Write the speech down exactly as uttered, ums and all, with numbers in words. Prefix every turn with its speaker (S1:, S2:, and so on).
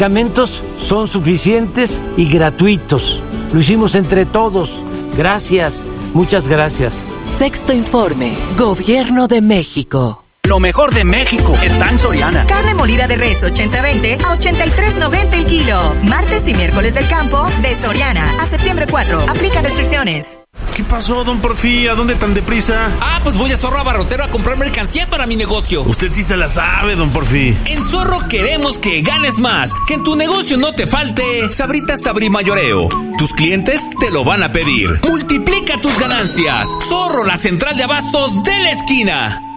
S1: medicamentos son suficientes y gratuitos. Lo hicimos entre todos. Gracias, muchas gracias.
S2: Sexto informe, Gobierno de México.
S3: Lo mejor de México está en Soriana.
S4: Carne molida de res ochenta veinte a ochenta y tres noventa el kilo. Martes y miércoles del campo de Soriana a septiembre cuatro. Aplica restricciones.
S5: ¿Qué pasó, don Porfí? ¿A dónde tan deprisa?
S6: Ah, pues voy a Zorro Abarrotero a comprar mercancía para mi negocio.
S5: Usted sí se la sabe, don Porfí.
S6: En Zorro queremos que ganes más, que en tu negocio no te falte Sabritas Sabri Mayoreo. Tus clientes te lo van a pedir. Multiplica tus ganancias. Zorro, la central de abastos de la esquina.